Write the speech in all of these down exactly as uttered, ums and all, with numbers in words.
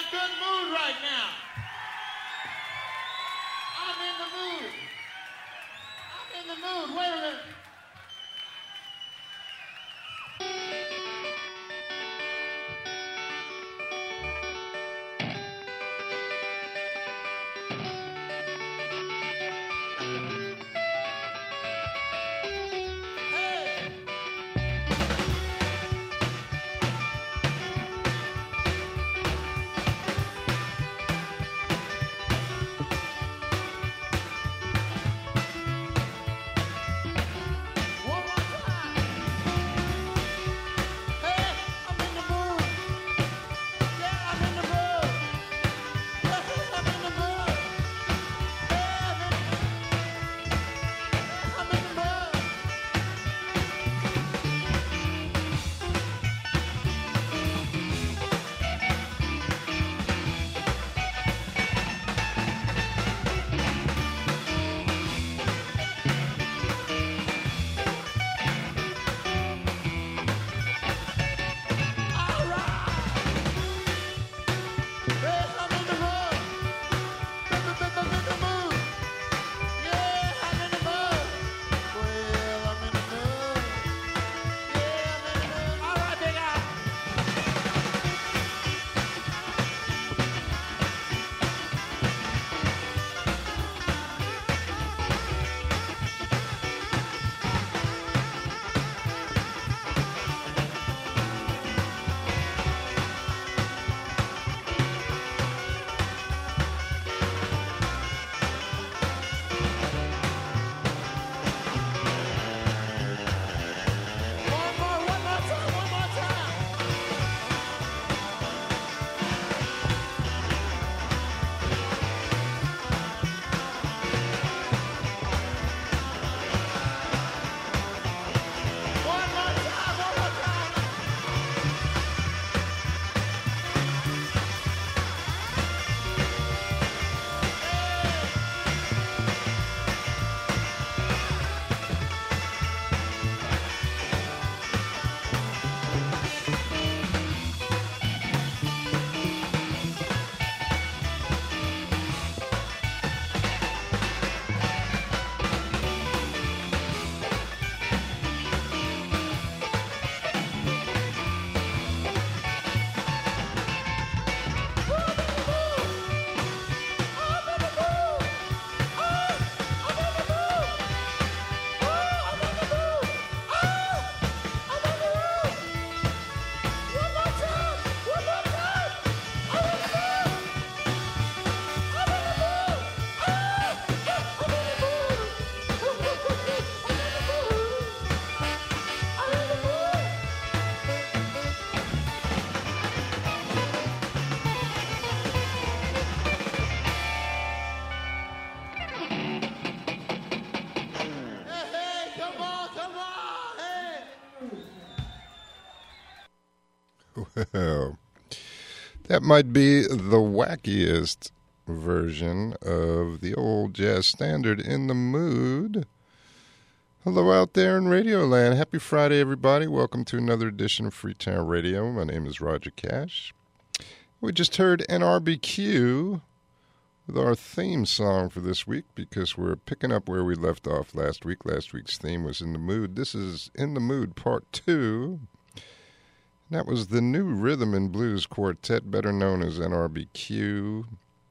good mood right now. I'm in the mood. I'm in the mood. Wait a minute. Well, that might be the wackiest version of the old jazz standard, In the Mood. Hello out there in Radio Land. Happy Friday, everybody. Welcome to another edition of Freetown Radio. My name is Roger Cash. We just heard N R B Q with our theme song for this week because we're picking up where we left off last week. Last week's theme was In the Mood. This is In the Mood Part two. That was the New Rhythm and Blues Quartet, better known as N R B Q.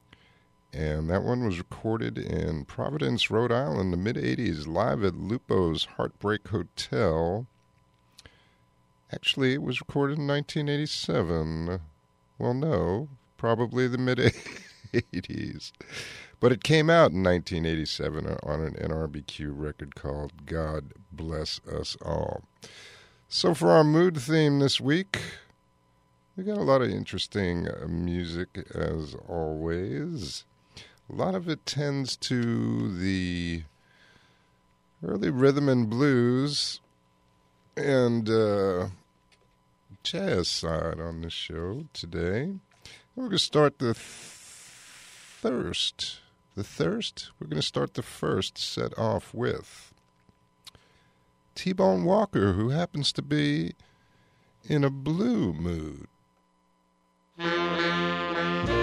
And that one was recorded in Providence, Rhode Island in the mid-eighties, live at Lupo's Heartbreak Hotel. Actually, it was recorded in nineteen eighty-seven. Well, no, probably the mid-eighties. But it came out in nineteen eighty-seven on an N R B Q record called God Bless Us All. So for our mood theme this week, we got a lot of interesting music as always. A lot of it tends to the early rhythm and blues and uh, jazz side on the show today. We're going to start the thirst. The thirst? We're going to start the first set off with T-Bone Walker, who happens to be in a blue mood.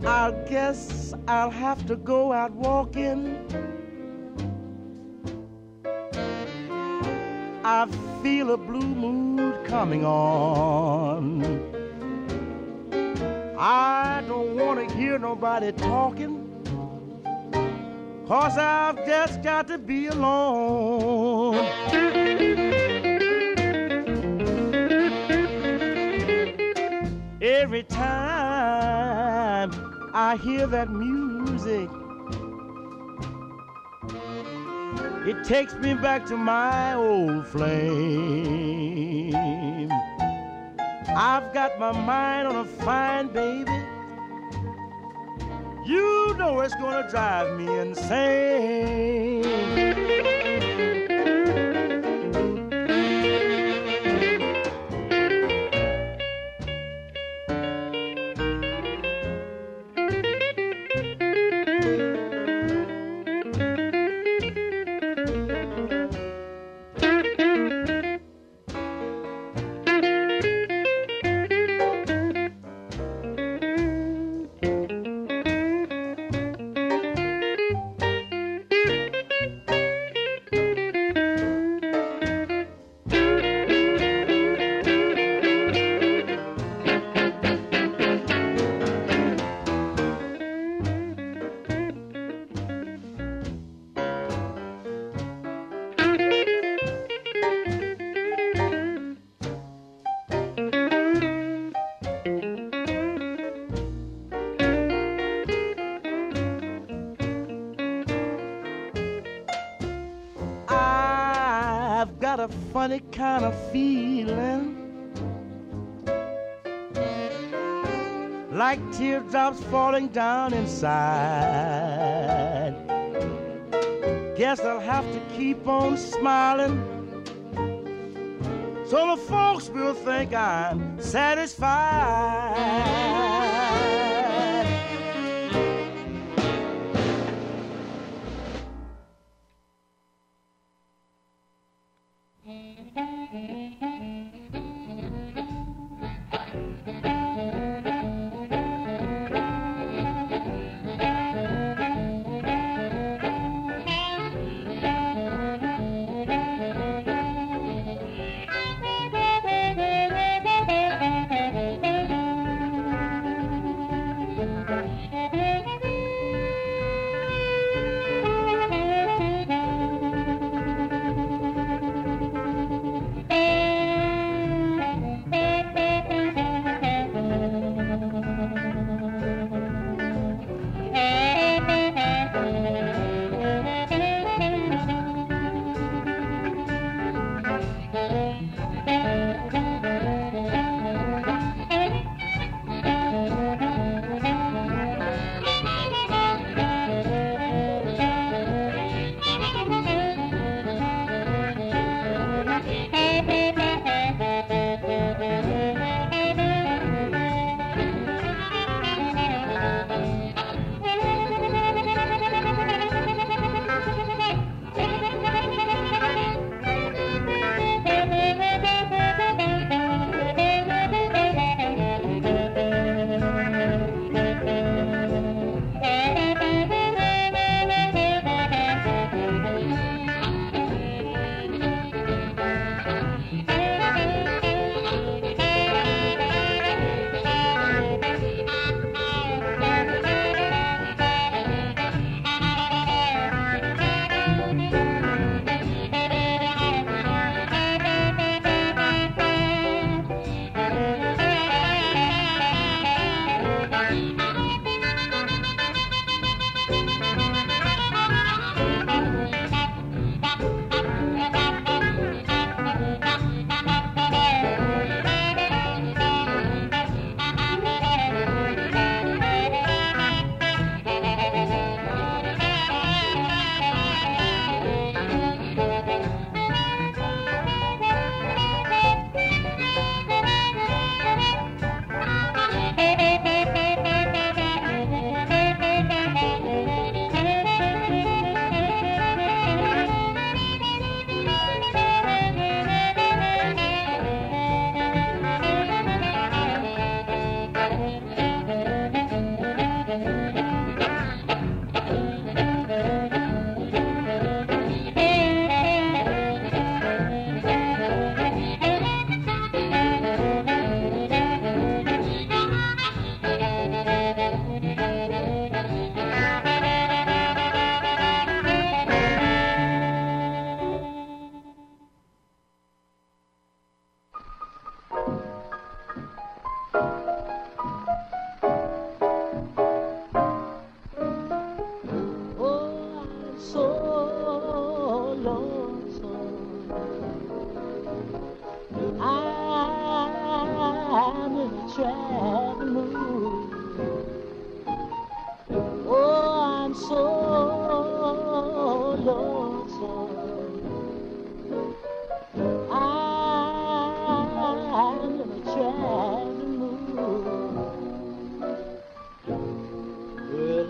I guess I'll have to go out walking. I feel a blue mood coming on. I don't want to hear nobody talking, 'cause I've just got to be alone. Every time I hear that music, it takes me back to my old flame. I've got my mind on a fine baby. You know it's gonna drive me insane. Got a funny kind of feeling, like teardrops falling down inside. Guess I'll have to keep on smiling, so the folks will think I'm satisfied.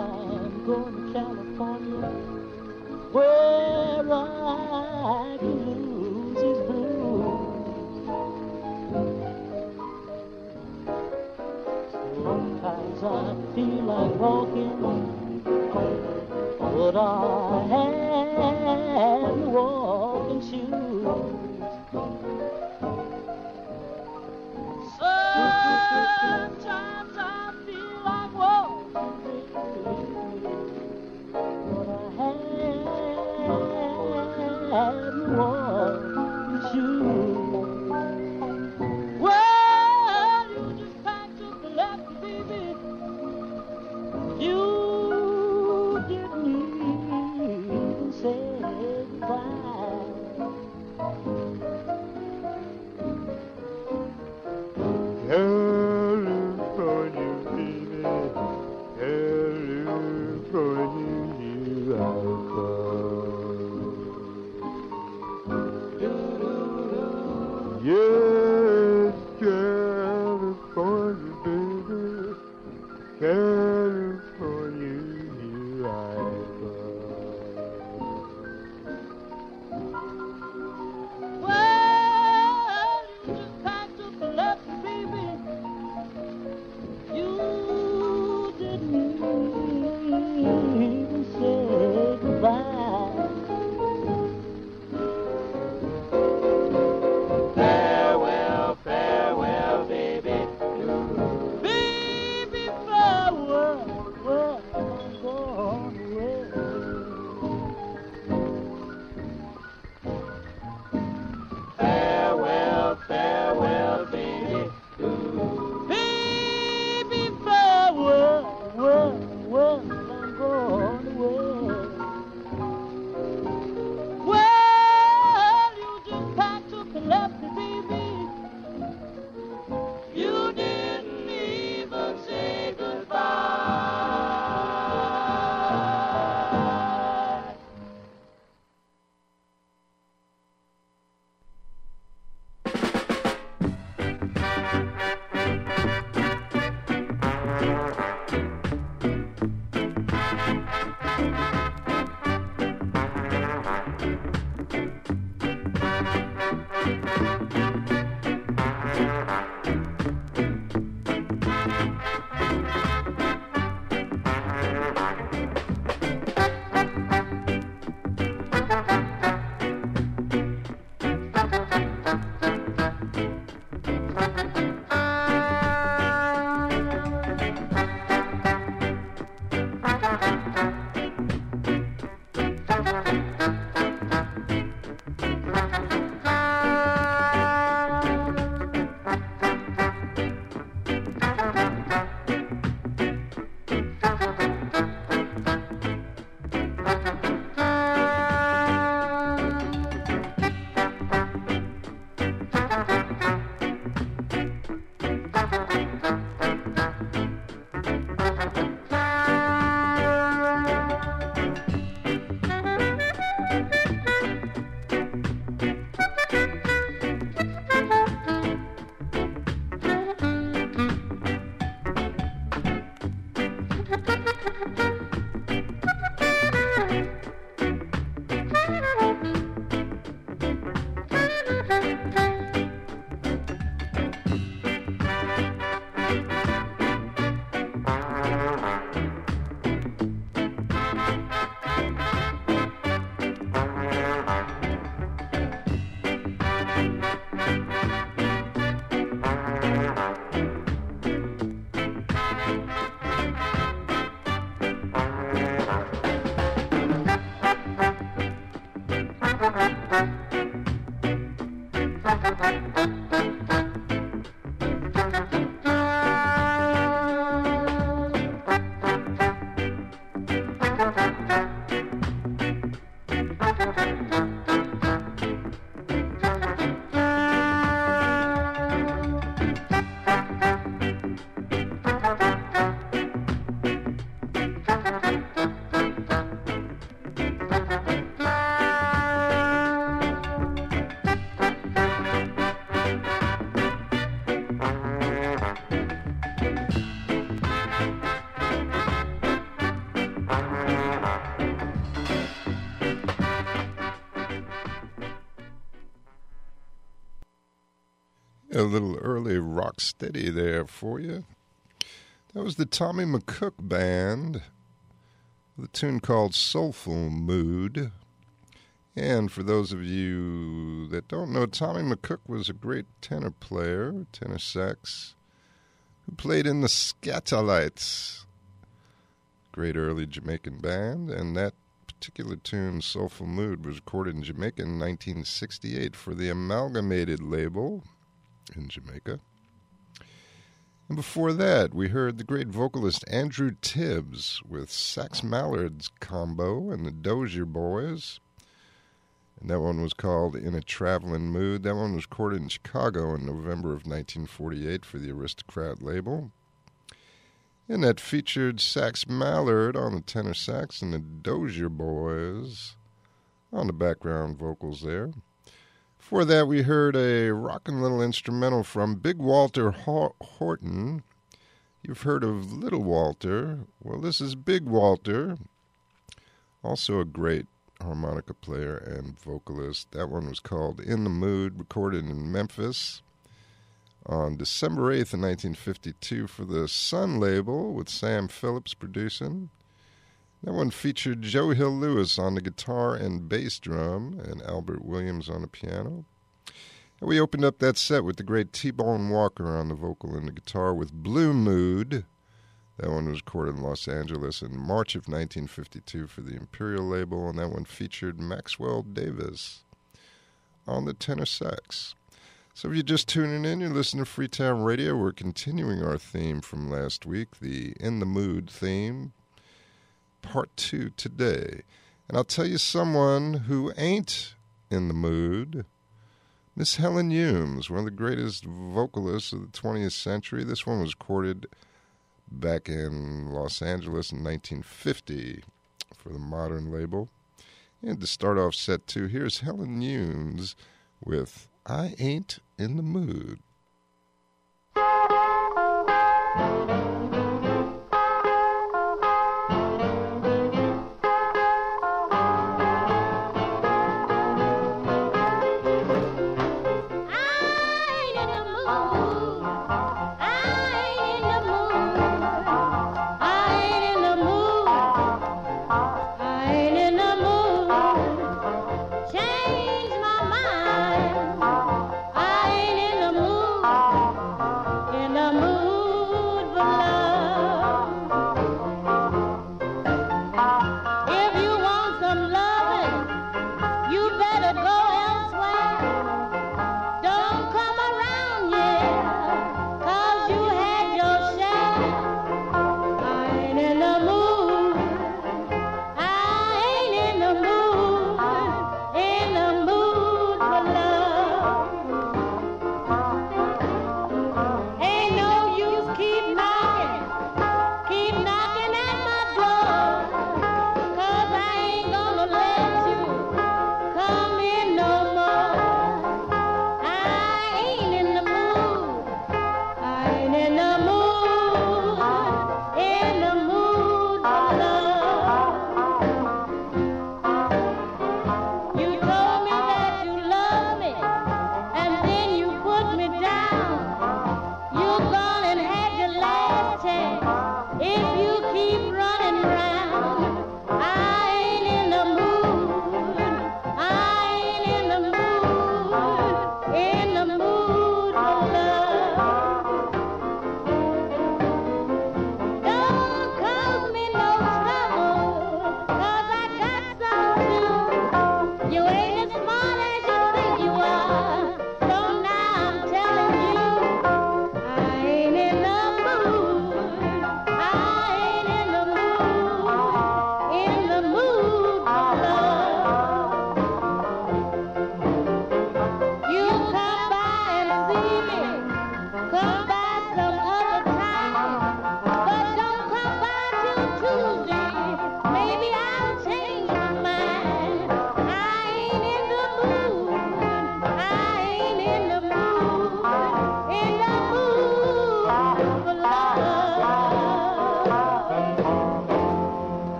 I'm going to California, where I can lose these blues. Sometimes I feel like walking, but I have no walking shoes. Sometimes I feel like walking, but I have no walking shoes. Well, you just packed up and left me, baby. You didn't even say goodbye. California, baby, California, here I come. Yes, California, baby, California, here I come. Well, you just packed up and left me, baby. You didn't even say goodbye. Farewell, farewell, baby. Baby, farewell, well, a little early rock steady there for you. That was the Tommy McCook Band with a tune called Soulful Mood. And for those of you that don't know, Tommy McCook was a great tenor player, tenor sax, who played in the Skatalites, great early Jamaican band, and that particular tune, Soulful Mood, was recorded in Jamaica in nineteen sixty-eight for the Amalgamated label in Jamaica. And before that, we heard the great vocalist Andrew Tibbs with Sax Mallard's combo and the Dozier Boys. And that one was called In a Traveling Mood. That one was recorded in Chicago in November of nineteen forty-eight for the Aristocrat label. And that featured Sax Mallard on the tenor sax and the Dozier Boys on the background vocals there. Before that, we heard a rockin' little instrumental from Big Walter Horton. You've heard of Little Walter. Well, this is Big Walter, also a great harmonica player and vocalist. That one was called In the Mood, recorded in Memphis on December eighth of nineteen fifty-two for the Sun label with Sam Phillips producing. That one featured Joe Hill Lewis on the guitar and bass drum and Albert Williams on the piano. And we opened up that set with the great T-Bone Walker on the vocal and the guitar with Blue Mood. That one was recorded in Los Angeles in March of nineteen fifty-two for the Imperial label, and that one featured Maxwell Davis on the tenor sax. So if you're just tuning in, you're listening to Freetown Radio. We're continuing our theme from last week, the In the Mood theme, part two today. And I'll tell you someone who ain't in the mood, Miss Helen Humes, one of the greatest vocalists of the twentieth century. This one was recorded back in Los Angeles in nineteen fifty for the Modern label. And to start off set two, here's Helen Humes with I Ain't in the Mood. In the mood for love.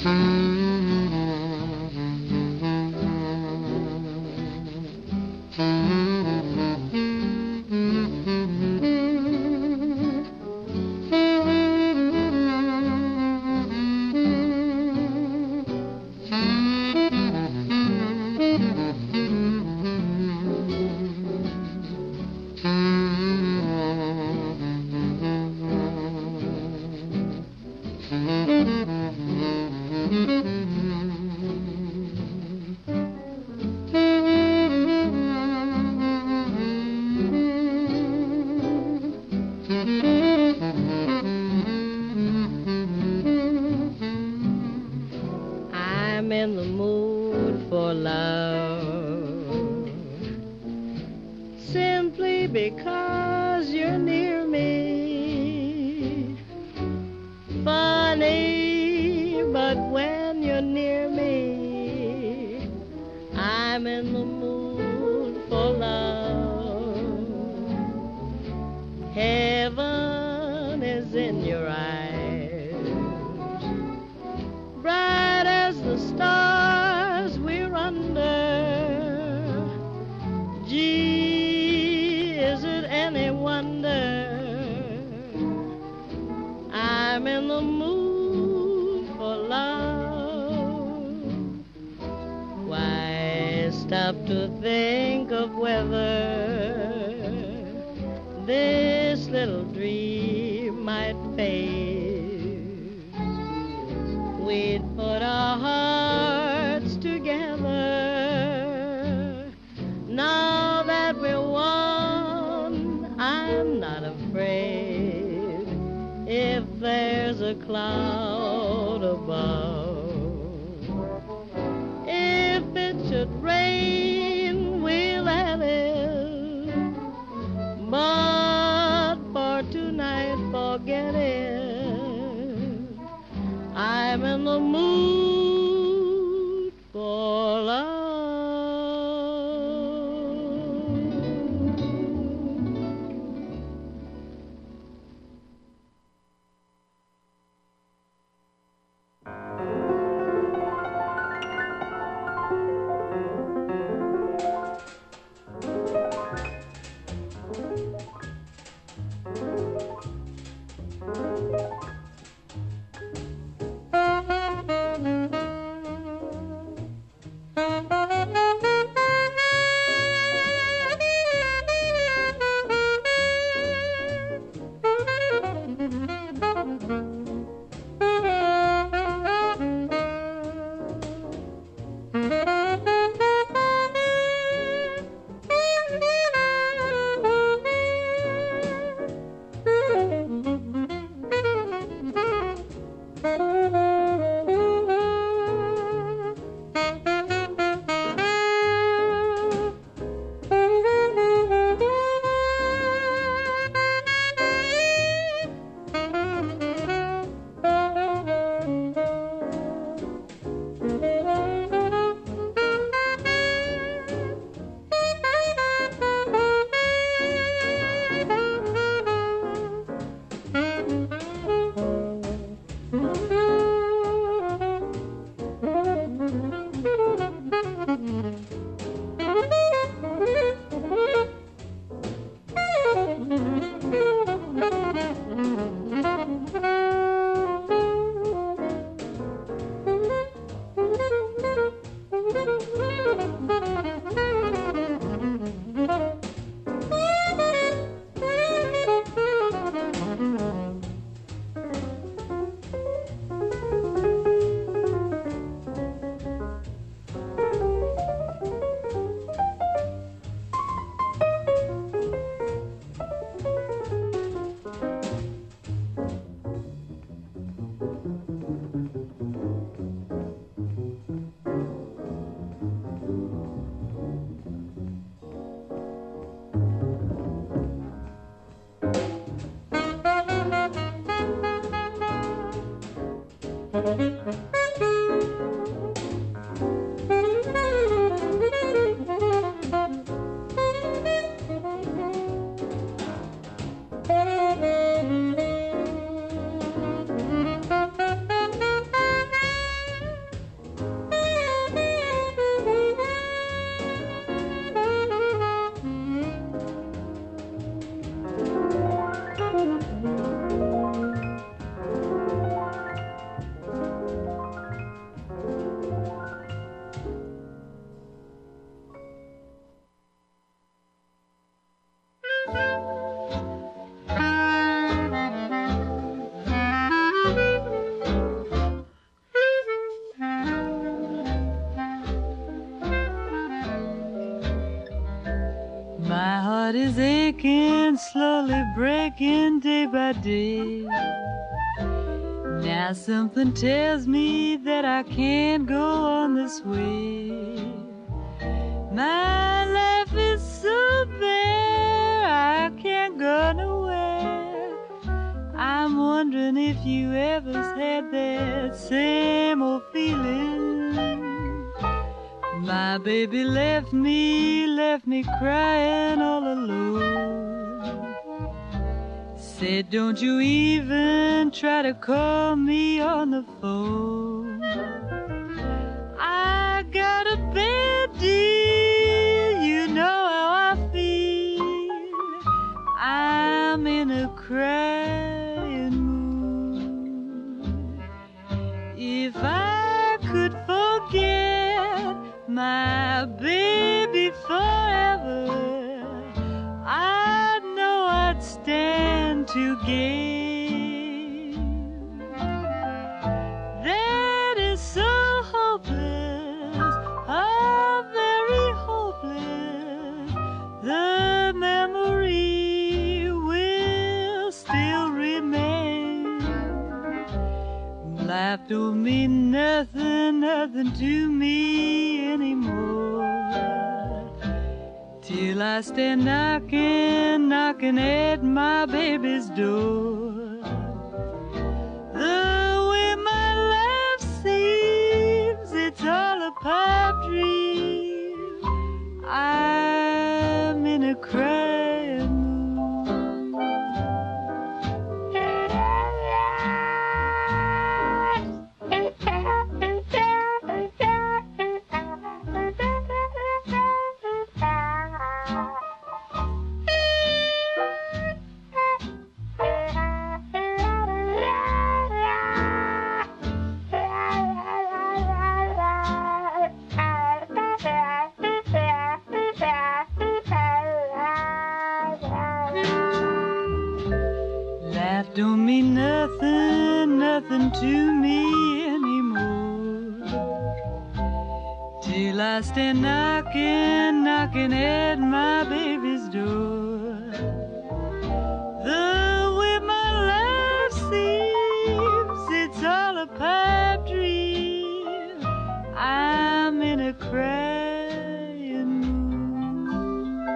I'm in the mood for love simply because you're near me. Funny, but when you're near me, I'm in the mood for love. Heaven is in your eyes, bright as the stars we're under. Gee, is it any wonder I'm in the mood for love? Why stop to think of whether this little dream might fade? We'd put our hearts together. Now that we're one, I'm not afraid if there's a cloud above. If it should rain, we'll let it. But for tonight, forget it. I'm in the mood for love. sinking, slowly breaking day by day. Now something tells me that I can't go on this way. My life is so bare, I can't go nowhere. I'm wondering if you ever had that same old feeling. My baby left me, left me crying all alone. Said, don't you even try to call me on the phone. I got a bad deal, you know how I feel. I'm in a crying mood. If I could forget my baby forever, I know I'd stand to gain. That is so hopeless, oh, very hopeless. The memory will still remain. Life don't mean nothing, nothing to me anymore. Till I stand knocking, knocking at my baby's door. The way my life seems, it's all a pipe dream. I'm in a crying mood. Life don't mean nothing, nothing to me anymore. Till I stand knocking, knocking at my baby's door. The way my life seems, it's all a pipe dream. I'm in a crying mood.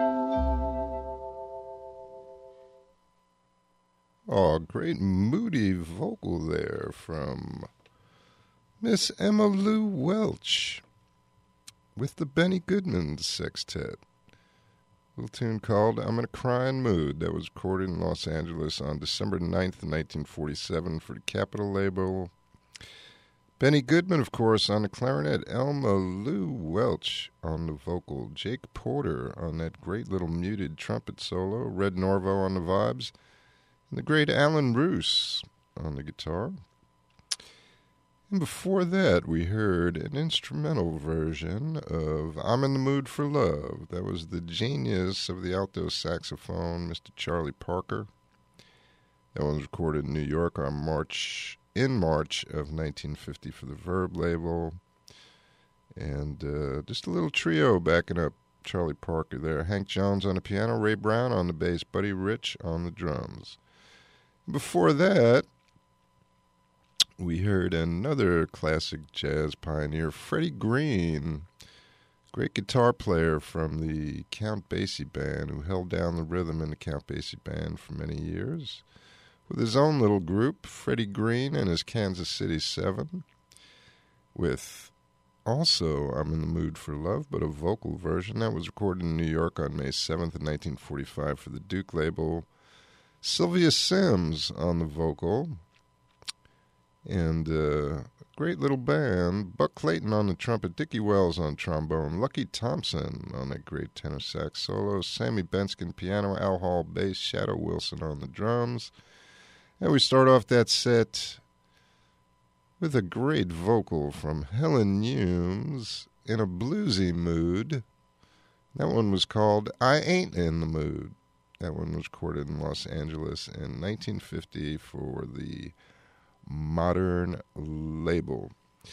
Oh, great moody vocal there from Miss Emma Lou Welch with the Benny Goodman Sextet. A little tune called I'm in a Crying Mood that was recorded in Los Angeles on December ninth, nineteen forty-seven for the Capitol label. Benny Goodman, of course, on the clarinet, Elma Lou Welch on the vocal, Jake Porter on that great little muted trumpet solo, Red Norvo on the vibes, and the great Alan Roos on the guitar. And before that, we heard an instrumental version of I'm in the Mood for Love. That was the genius of the alto saxophone, Mister Charlie Parker. That one was recorded in New York on March, in March of nineteen fifty for the Verb label. And uh, just a little trio backing up Charlie Parker there. Hank Jones on the piano, Ray Brown on the bass, Buddy Rich on the drums. Before that, we heard another classic jazz pioneer, Freddie Green, great guitar player from the Count Basie Band, who held down the rhythm in the Count Basie Band for many years. With his own little group, Freddie Green and his Kansas City Seven, with also I'm in the Mood for Love, but a vocal version that was recorded in New York on May seventh, nineteen forty-five for the Duke label. Sylvia Sims on the vocal, and uh, great little band, Buck Clayton on the trumpet, Dickie Wells on trombone, Lucky Thompson on that great tenor sax solo, Sammy Benskin piano, Al Hall bass, Shadow Wilson on the drums. And we start off that set with a great vocal from Helen Humes in a bluesy mood. That one was called I Ain't in the Mood. That one was recorded in Los Angeles in nineteen fifty for the Modern label.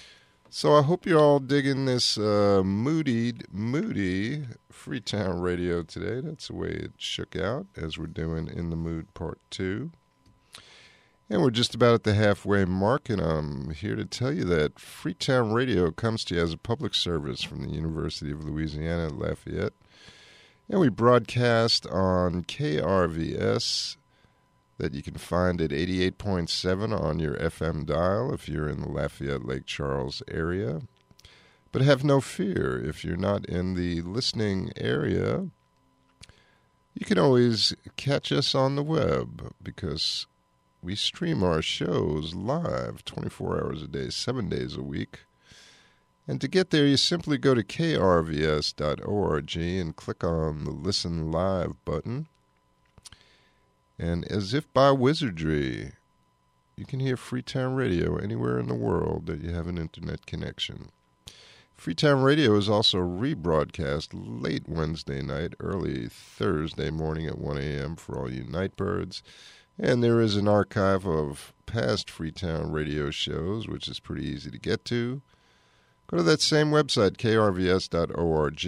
So I hope you're all digging this uh, moody, moody Freetown radio today. That's the way it shook out as we're doing In the Mood Part two. And we're just about at the halfway mark, and I'm here to tell you that Freetown Radio comes to you as a public service from the University of Louisiana at Lafayette. And we broadcast on K R V S that you can find at eighty-eight point seven on your F M dial if you're in the Lafayette Lake Charles area. But have no fear, if you're not in the listening area, you can always catch us on the web because we stream our shows live twenty-four hours a day, seven days a week. And to get there, you simply go to K R V S dot org and click on the Listen Live button. And as if by wizardry, you can hear Freetown Radio anywhere in the world that you have an internet connection. Freetown Radio is also rebroadcast late Wednesday night, early Thursday morning at one a.m. for all you nightbirds. And there is an archive of past Freetown Radio shows, which is pretty easy to get to. Go to that same website, K R V S dot org.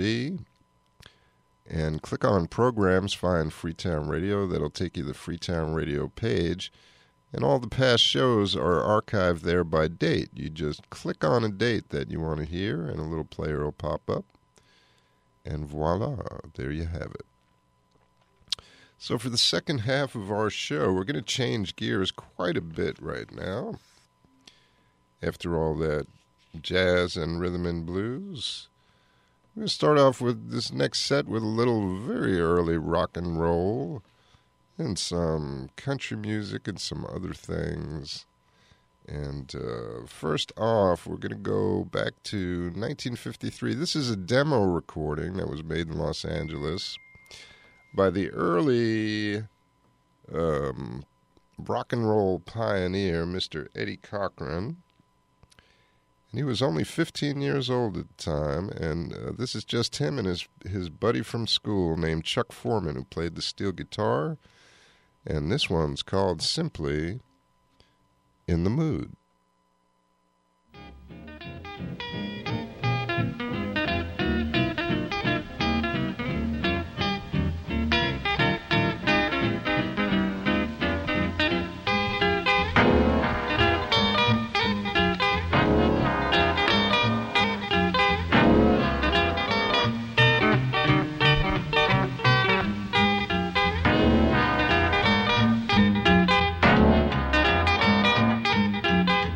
And click on Programs, find Freetown Radio. That'll take you to the Freetown Radio page. And all the past shows are archived there by date. You just click on a date that you want to hear, and a little player will pop up. And voila, there you have it. So for the second half of our show, we're going to change gears quite a bit right now. After all that jazz and rhythm and blues, we're going to start off with this next set with a little very early rock and roll and some country music and some other things. And uh, first off, we're going to go back to nineteen fifty-three. This is a demo recording that was made in Los Angeles by the early um, rock and roll pioneer, Mister Eddie Cochran. And he was only fifteen years old at the time, and uh, this is just him and his, his buddy from school named Chuck Foreman, who played the steel guitar. And this one's called simply In the Mood. Thank you.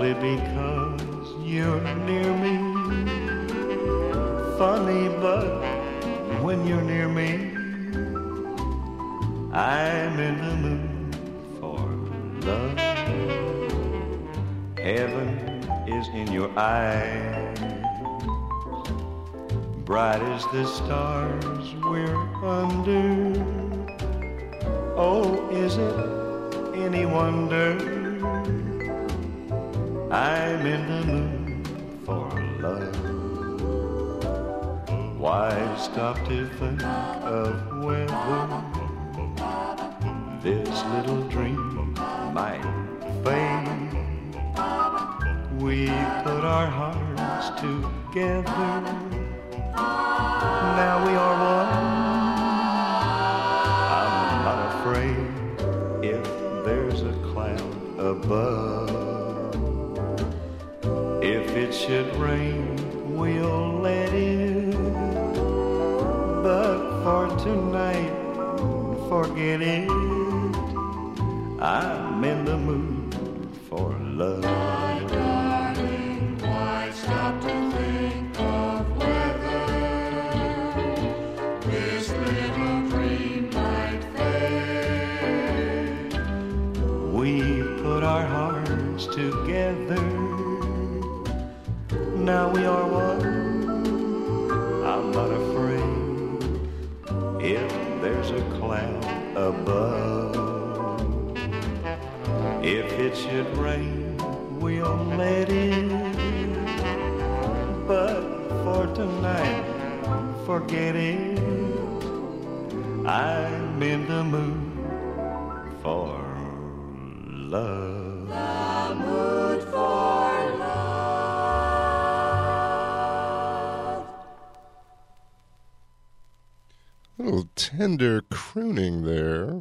simply because you're near me. Funny, but when you're near me, I'm in the mood for love. Heaven is in your eyes, bright as the stars we're under. Oh, is it any wonder I'm in the mood for love? Why stop to think of whether this little dream might fade? We put our hearts together, now we are one. I'm not afraid if there's a cloud above. If it should rain, we'll let it. But for tonight, forget it. I'm in the mood for love. My darling, why stop to think of whether this little dream might fade? We put our hearts together, now we are one. I'm not afraid if there's a cloud above. If it should rain, we'll let it. But for tonight, forget it. I'm in the mood for love. The mood for love. A little tender crooning there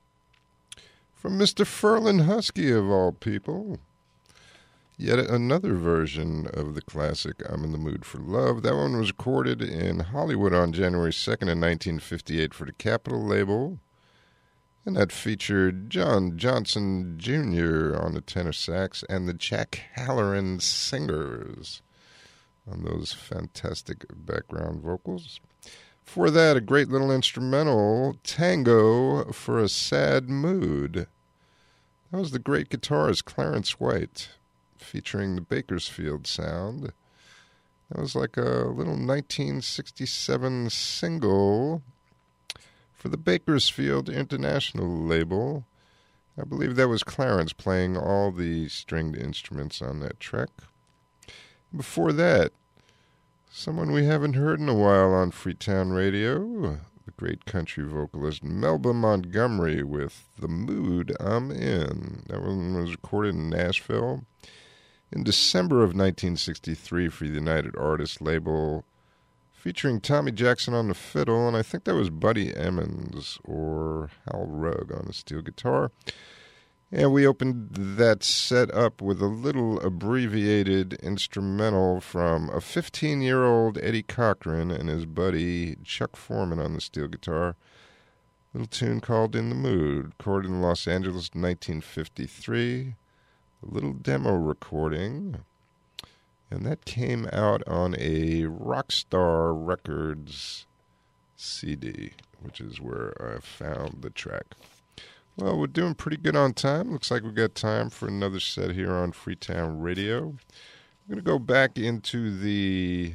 from Mister Ferlin Husky, of all people. Yet another version of the classic I'm in the Mood for Love. That one was recorded in Hollywood on January second in nineteen fifty-eight for the Capitol label. And that featured John Johnson Junior on the tenor sax and the Jack Halloran Singers on those fantastic background vocals. For that, a great little instrumental, Tango for a Sad Mood. That was the great guitarist Clarence White, featuring the Bakersfield sound. That was like a little nineteen sixty-seven single for the Bakersfield International label. I believe that was Clarence playing all the stringed instruments on that track. Before that, someone we haven't heard in a while on Freetown Radio, the great country vocalist Melba Montgomery with The Mood I'm In. That one was recorded in Nashville in December of nineteen sixty-three for the United Artists label, featuring Tommy Jackson on the fiddle, and I think that was Buddy Emmons or Hal Rugg on the steel guitar. And we opened that set up with a little abbreviated instrumental from a fifteen-year-old Eddie Cochran and his buddy Chuck Foreman on the steel guitar. A little tune called In the Mood, recorded in Los Angeles in nineteen fifty-three. A little demo recording. And that came out on a Rockstar Records C D, which is where I found the track. Well, we're doing pretty good on time. Looks like we've got time for another set here on Freetown Radio. We're going to go back into the,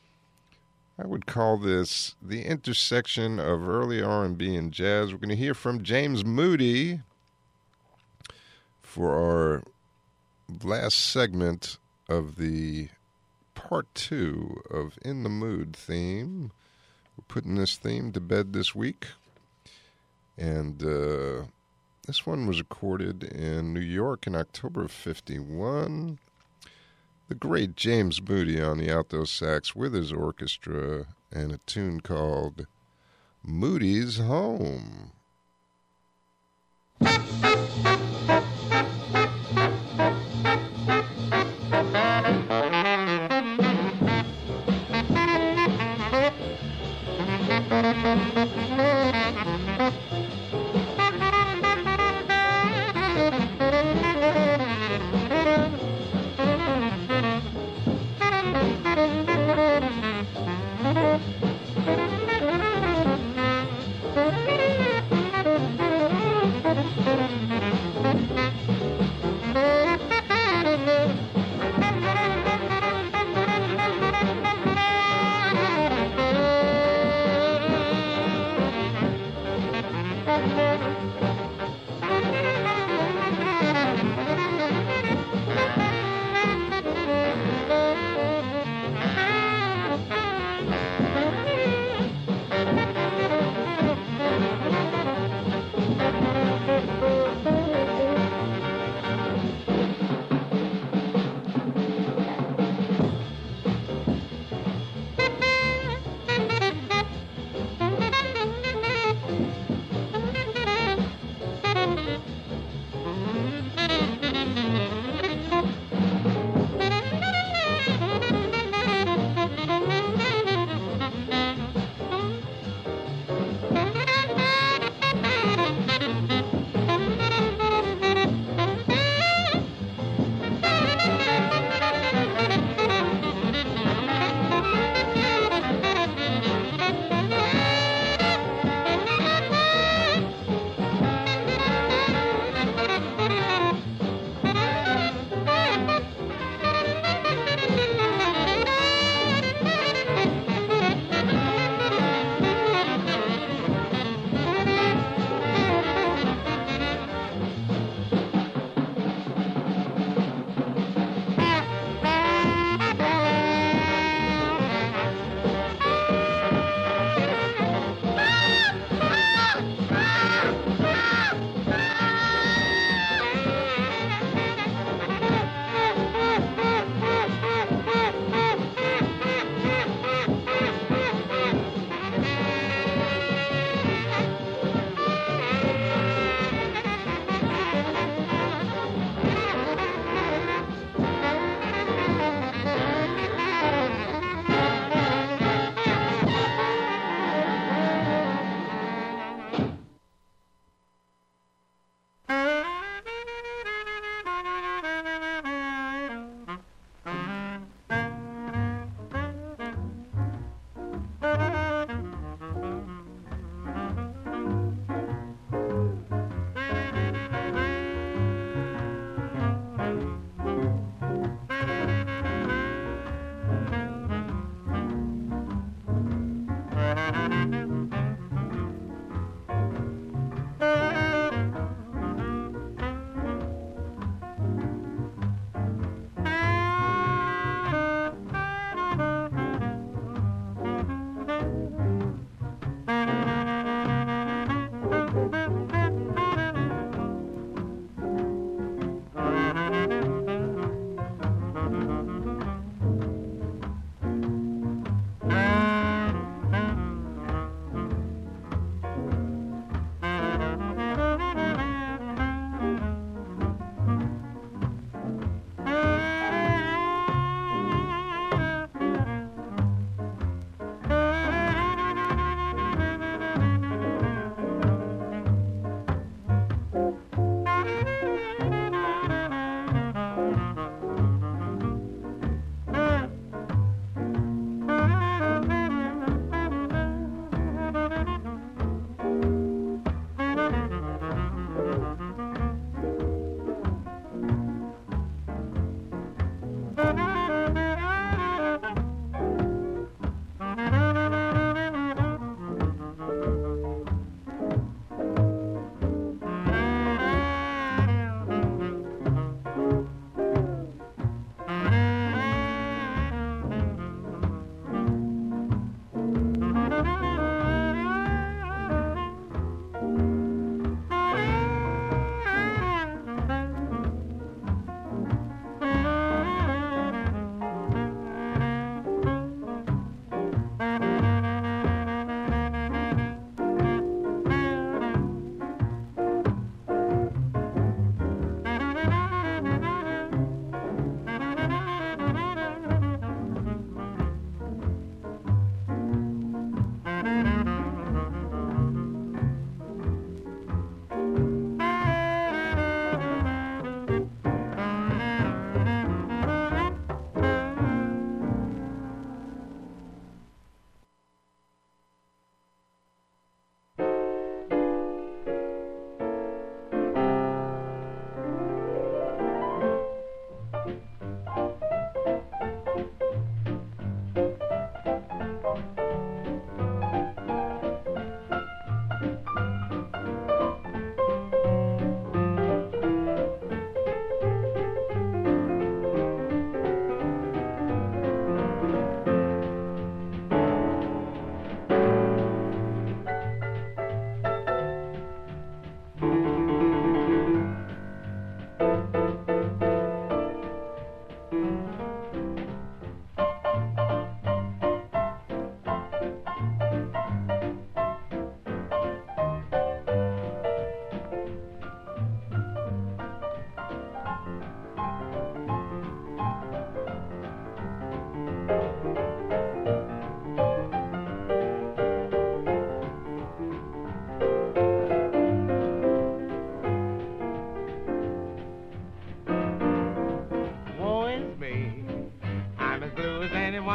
I would call this the intersection of early R and B and jazz. We're going to hear from James Moody for our last segment of the part two of In the Mood theme. We're putting this theme to bed this week. And uh, this one was recorded in New York in October of fifty-one. The great James Moody on the alto sax with his orchestra and a tune called Moody's Home.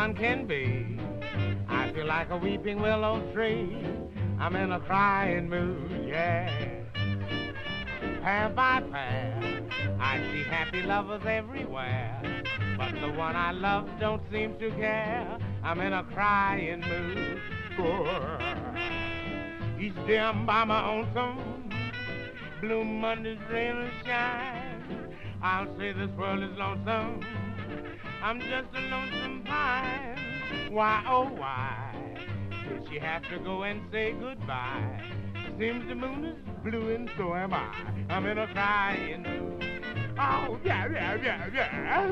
one can be. I feel like a weeping willow tree. I'm in a crying mood, yeah. Pair by pair, I see happy lovers everywhere. But the one I love don't seem to care. I'm in a crying mood. Oh. Each day I'm by my own song. Blue Mondays, rain and shine. I'll say this world is lonesome. I'm just a lonesome pine. Why, oh, why did she have to go and say goodbye? Seems the moon is blue and so am I. I'm in a crying mood. Oh, yeah, yeah, yeah, yeah.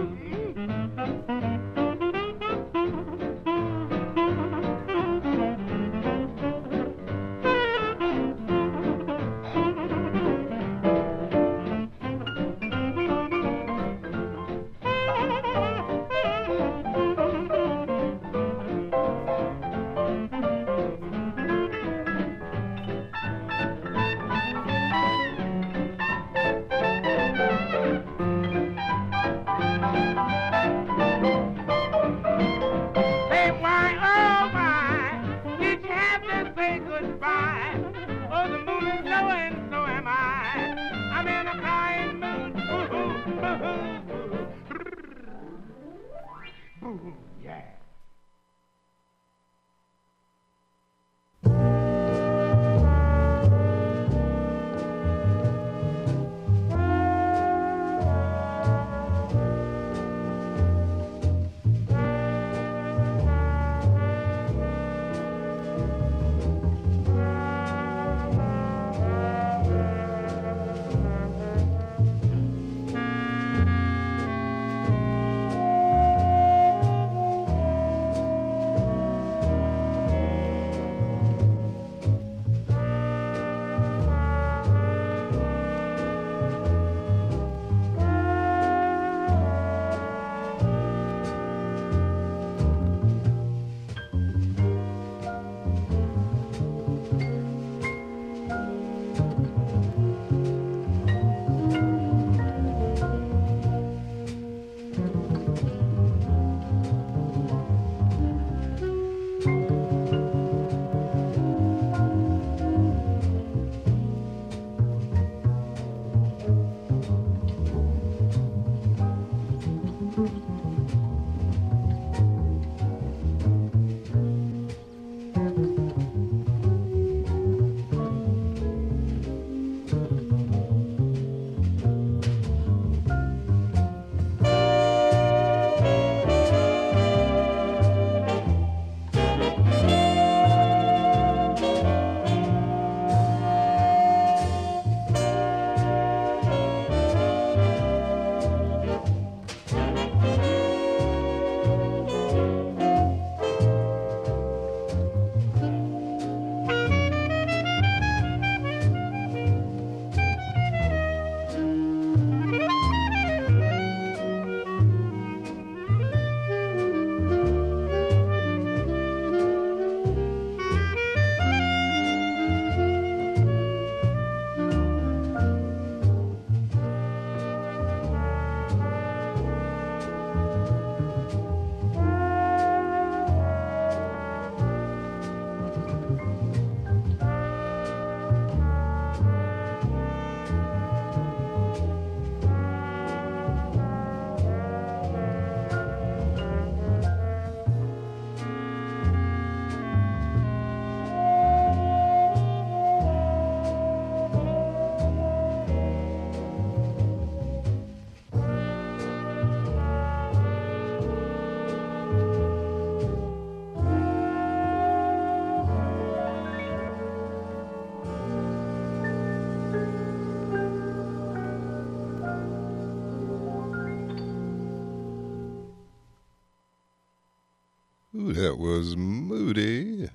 Ooh, that was Moody.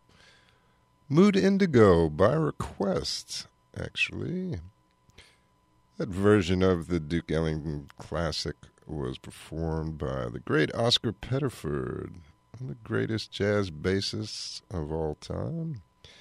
Mood Indigo by request, actually. That version of the Duke Ellington classic was performed by the great Oscar Pettiford, one of the greatest jazz bassists of all time,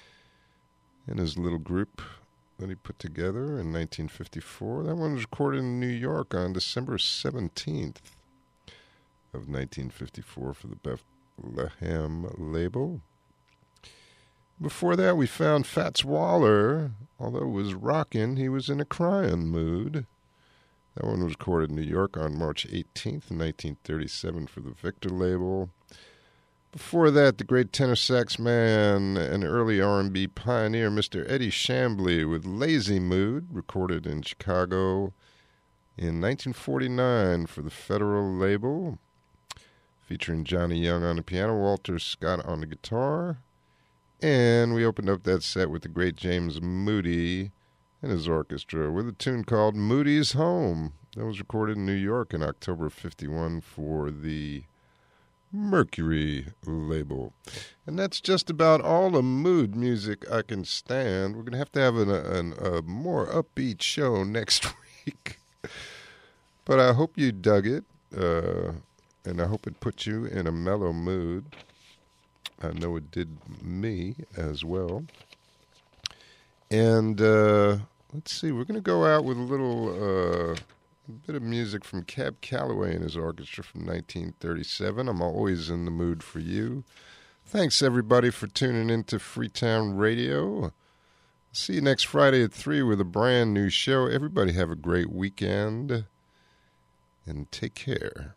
in his little group that he put together in nineteen fifty-four. That one was recorded in New York on December seventeenth of nineteen fifty-four for the Beth Bethlehem label. Before that, we found Fats Waller. Although it was rockin', he was in a crying mood. That one was recorded in New York on March eighteenth, nineteen thirty-seven for the Victor label. Before that, the great tenor sax man and early R and B pioneer, Mister Eddie Shambly, with Lazy Mood, recorded in Chicago in nineteen forty-nine for the Federal label, featuring Johnny Young on the piano, Walter Scott on the guitar. And we opened up that set with the great James Moody and his orchestra with a tune called Moody's Home. That was recorded in New York in October of fifty-one for the Mercury label. And that's just about all the mood music I can stand. We're going to have to have an, an, a more upbeat show next week. But I hope you dug it, uh, and I hope it put you in a mellow mood. I know it did me as well. And uh, let's see, we're going to go out with a little uh, a bit of music from Cab Calloway and his orchestra from nineteen thirty-seven. I'm always in the mood for you. Thanks, everybody, for tuning in to Freetown Radio. See you next Friday at three with a brand new show. Everybody have a great weekend, and take care.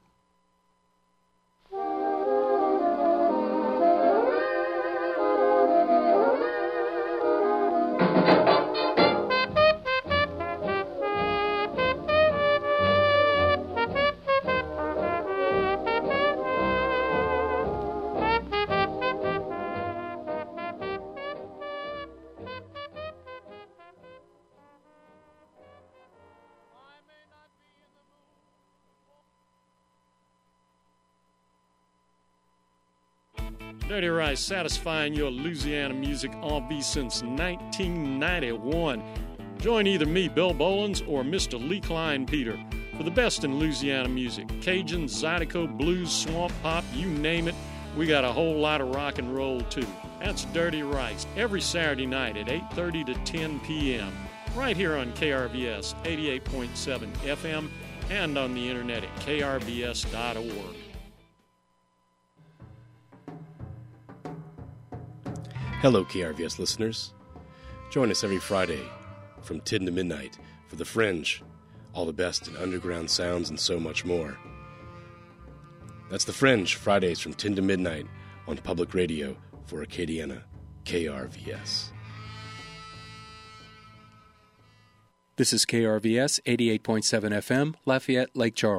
Dirty Rice, satisfying your Louisiana music envie since nineteen ninety-one. Join either me, Bill Bolins, or Mister Lee Klein Peter for the best in Louisiana music. Cajun, Zydeco, blues, swamp pop, you name it. We got a whole lot of rock and roll, too. That's Dirty Rice, every Saturday night at eight thirty to ten p.m. right here on K R V S eighty-eight point seven F M and on the internet at K R V S dot org. Hello, K R V S listeners. Join us every Friday from ten to midnight for The Fringe, all the best in underground sounds and so much more. That's The Fringe, Fridays from ten to midnight on public radio for Acadiana, K R V S. This is K R V S eighty-eight point seven F M, Lafayette, Lake Charles.